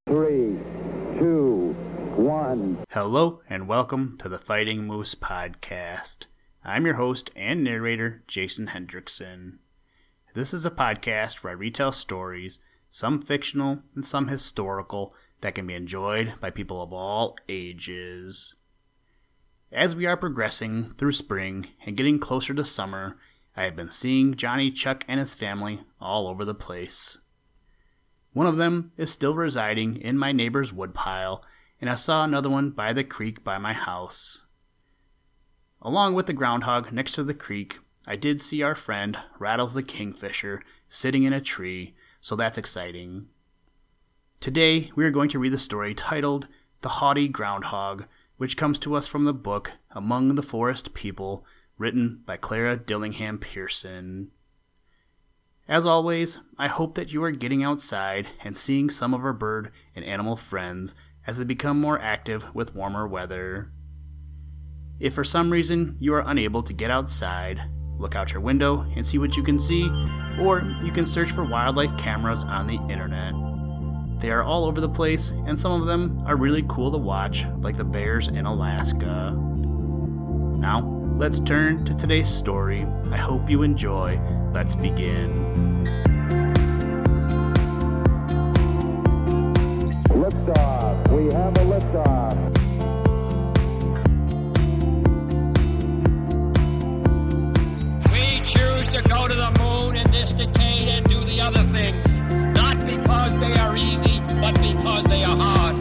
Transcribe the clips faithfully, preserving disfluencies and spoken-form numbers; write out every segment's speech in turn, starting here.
Three, two, one. Hello and welcome to the Fighting Moose Podcast. I'm your host and narrator, Jason Hendrickson. This is a podcast where I retell stories, some fictional and some historical, that can be enjoyed by people of all ages. As we are progressing through spring and getting closer to summer, I have been seeing Johnny Chuck and his family all over the place. One of them is still residing in my neighbor's woodpile, and I saw another one by the creek by my house. Along with the groundhog next to the creek, I did see our friend Rattles the Kingfisher sitting in a tree, so that's exciting. Today, we are going to read the story titled The Haughty Groundhog, which comes to us from the book Among the Forest People, written by Clara Dillingham Pearson. As always, I hope that you are getting outside and seeing some of our bird and animal friends as they become more active with warmer weather. If for some reason you are unable to get outside, look out your window and see what you can see, or you can search for wildlife cameras on the internet. They are all over the place, and some of them are really cool to watch, like the bears in Alaska. Now, let's turn to today's story. I hope you enjoy. Let's begin. Liftoff. We have a liftoff. We choose to go to the moon in this decade and do the other things, not because they are easy, but because they are hard.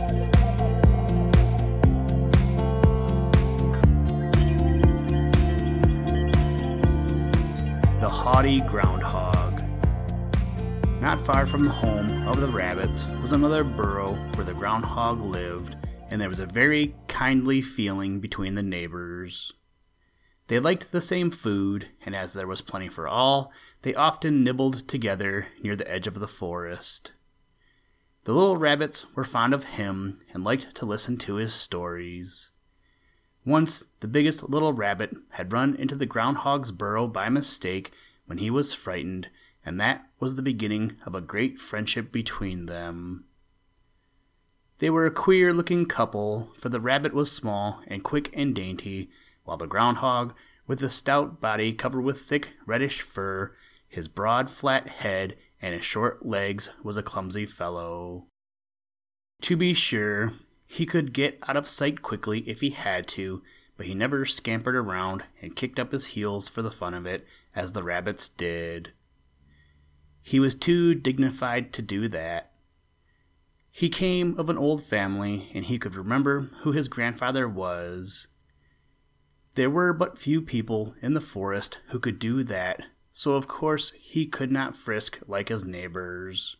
The Haughty Groundhog. Not far from the home of the rabbits was another burrow where the groundhog lived, and there was a very kindly feeling between the neighbors. They liked the same food, and as there was plenty for all, they often nibbled together near the edge of the forest. The little rabbits were fond of him and liked to listen to his stories. Once, the biggest little rabbit had run into the groundhog's burrow by mistake when he was frightened, and that was the beginning of a great friendship between them. They were a queer-looking couple, for the rabbit was small and quick and dainty, while the groundhog, with a stout body covered with thick reddish fur, his broad flat head, and his short legs, was a clumsy fellow. To be sure, he could get out of sight quickly if he had to, but he never scampered around and kicked up his heels for the fun of it, as the rabbits did. He was too dignified to do that. He came of an old family, and he could remember who his grandfather was. There were but few people in the forest who could do that, so of course he could not frisk like his neighbors.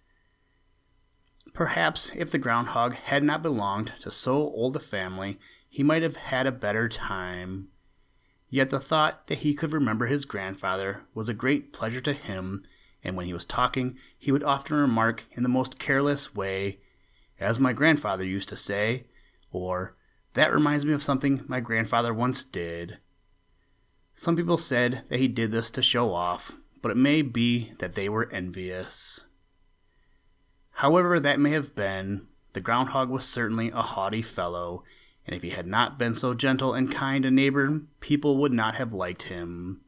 Perhaps if the groundhog had not belonged to so old a family, he might have had a better time. Yet the thought that he could remember his grandfather was a great pleasure to him, and when he was talking, he would often remark in the most careless way, "As my grandfather used to say," or, "That reminds me of something my grandfather once did." Some people said that he did this to show off, but it may be that they were envious. However that may have been, the groundhog was certainly a haughty fellow, and if he had not been so gentle and kind a neighbor, people would not have liked him.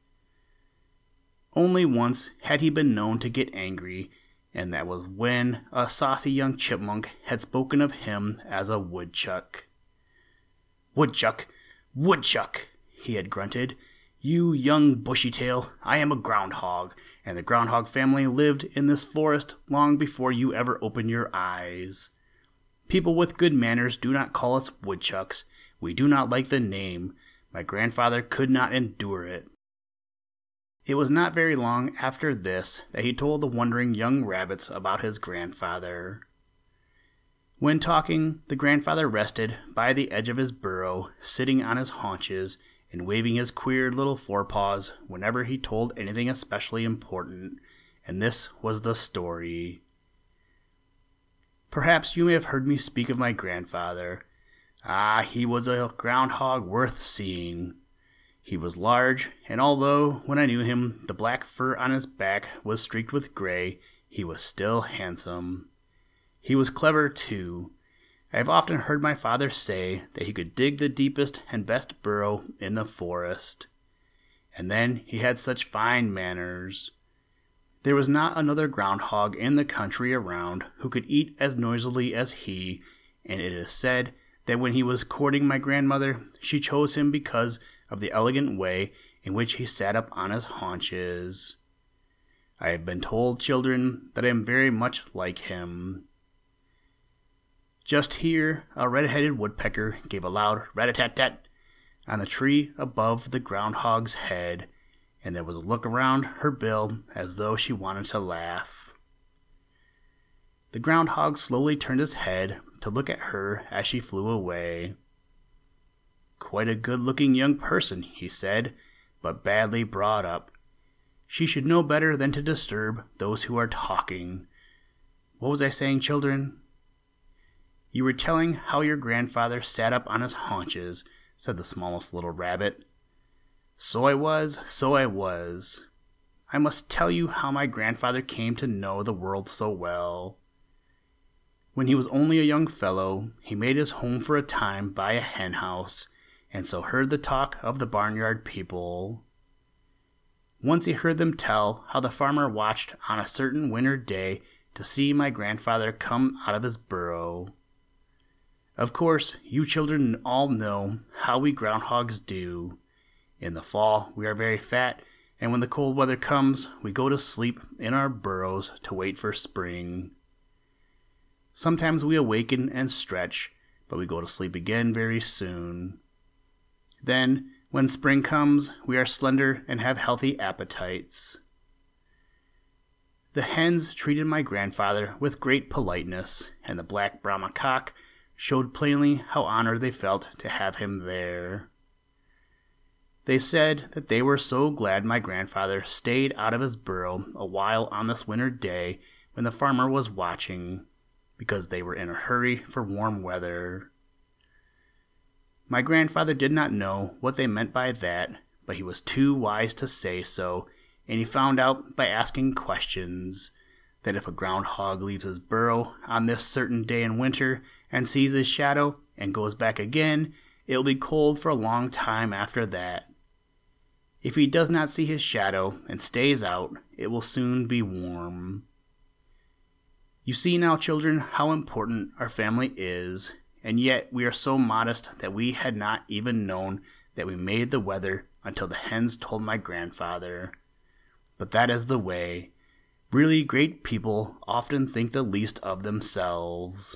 Only once had he been known to get angry, and that was when a saucy young chipmunk had spoken of him as a woodchuck. "Woodchuck, woodchuck," he had grunted. "You young bushy-tail, I am a groundhog, and the groundhog family lived in this forest long before you ever opened your eyes. People with good manners do not call us woodchucks. We do not like the name. My grandfather could not endure it." It was not very long after this that he told the wondering young rabbits about his grandfather. When talking, the grandfather rested by the edge of his burrow, sitting on his haunches and waving his queer little forepaws whenever he told anything especially important, and this was the story. Perhaps you may have heard me speak of my grandfather. Ah, he was a groundhog worth seeing. He was large, and although, when I knew him, the black fur on his back was streaked with gray, he was still handsome. He was clever, too. I have often heard my father say that he could dig the deepest and best burrow in the forest. And then he had such fine manners. There was not another groundhog in the country around who could eat as noisily as he, and it is said that when he was courting my grandmother, she chose him because of the elegant way in which he sat up on his haunches. I have been told, children, that I am very much like him. Just here, a red-headed woodpecker gave a loud rat-a-tat-tat on the tree above the groundhog's head, and there was a look around her bill as though she wanted to laugh. The groundhog slowly turned his head to look at her as she flew away. "Quite a good-looking young person," he said, "but badly brought up. She should know better than to disturb those who are talking. What was I saying, children?" "You were telling how your grandfather sat up on his haunches," said the smallest little rabbit. "So I was, so I was. I must tell you how my grandfather came to know the world so well. When he was only a young fellow, he made his home for a time by a hen house, and so heard the talk of the barnyard people. Once he heard them tell how the farmer watched on a certain winter day to see my grandfather come out of his burrow. Of course, you children all know how we groundhogs do. In the fall, we are very fat, and when the cold weather comes, we go to sleep in our burrows to wait for spring. Sometimes we awaken and stretch, but we go to sleep again very soon. Then, when spring comes, we are slender and have healthy appetites." The hens treated my grandfather with great politeness, and the black Brahma cock showed plainly how honored they felt to have him there. They said that they were so glad my grandfather stayed out of his burrow a while on this winter day when the farmer was watching, because they were in a hurry for warm weather. My grandfather did not know what they meant by that, but he was too wise to say so, and he found out by asking questions that if a groundhog leaves his burrow on this certain day in winter and sees his shadow and goes back again, it will be cold for a long time after that. If he does not see his shadow and stays out, it will soon be warm. You see now, children, how important our family is, and yet we are so modest that we had not even known that we made the weather until the hens told my grandfather. But that is the way. Really great people often think the least of themselves.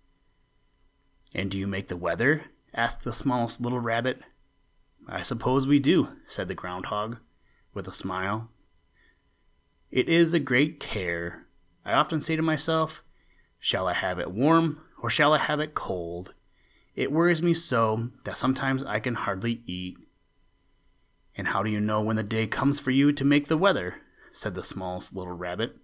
"And do you make the weather?" asked the smallest little rabbit. "I suppose we do," said the groundhog, with a smile. "It is a great care. I often say to myself, shall I have it warm or shall I have it cold? It worries me so that sometimes I can hardly eat." "And how do you know when the day comes for you to make the weather?" said the smallest little rabbit.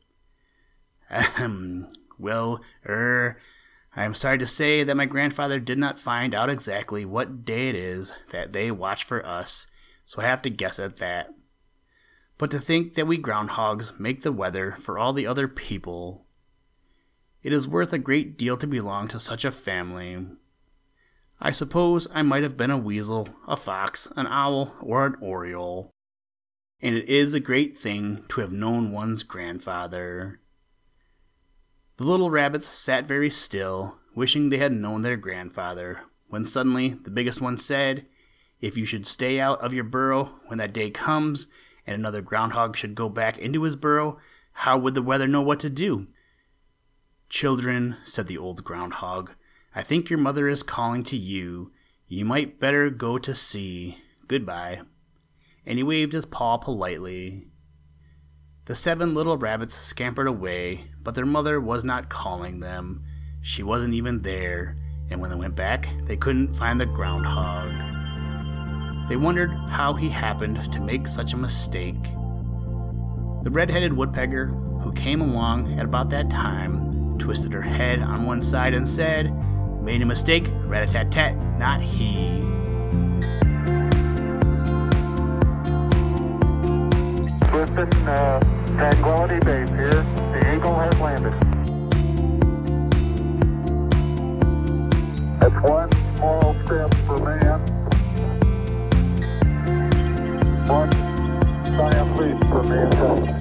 Ahem. Well, er, I am sorry to say that my grandfather did not find out exactly what day it is that they watch for us, so I have to guess at that. But to think that we groundhogs make the weather for all the other people. It is worth a great deal to belong to such a family. I suppose I might have been a weasel, a fox, an owl, or an oriole. And it is a great thing to have known one's grandfather. The little rabbits sat very still, wishing they had known their grandfather, when suddenly the biggest one said, "If you should stay out of your burrow when that day comes, and another groundhog should go back into his burrow, how would the weather know what to do?" "Children," said the old groundhog, "I think your mother is calling to you. You might better go to see. Goodbye." And he waved his paw politely. The seven little rabbits scampered away, but their mother was not calling them. She wasn't even there, and when they went back, they couldn't find the groundhog. They wondered how he happened to make such a mistake. The red-headed woodpecker, who came along at about that time, twisted her head on one side and said, "Made a mistake, rat-a-tat-tat, not he." Listen, uh, Tranquility Base here. The Eagle has landed. steps for man, one giant leap for mankind.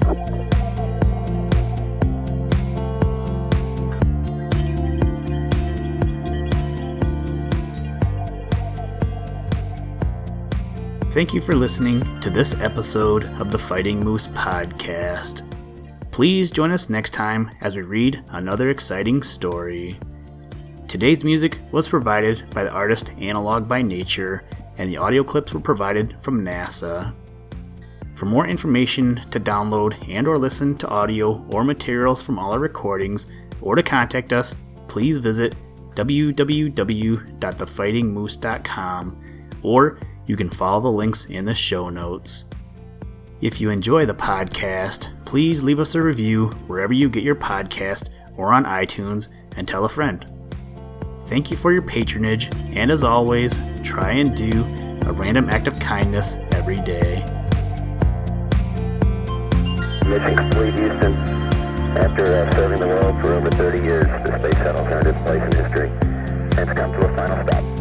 Thank you for listening to this episode of the Fighting Moose Podcast. Please join us next time as we read another exciting story. Today's music was provided by the artist Analog by Nature, and the audio clips were provided from NASA. For more information to download and or listen to audio or materials from all our recordings, or to contact us, please visit w w w dot the fighting moose dot com, or you can follow the links in the show notes. If you enjoy the podcast, please leave us a review wherever you get your podcast or on iTunes, and tell a friend. Thank you for your patronage, and as always, try and do a random act of kindness every day. Mission complete, Houston. After uh, serving the world for over thirty years, the space shuttle turned its place in history and has come to a final stop.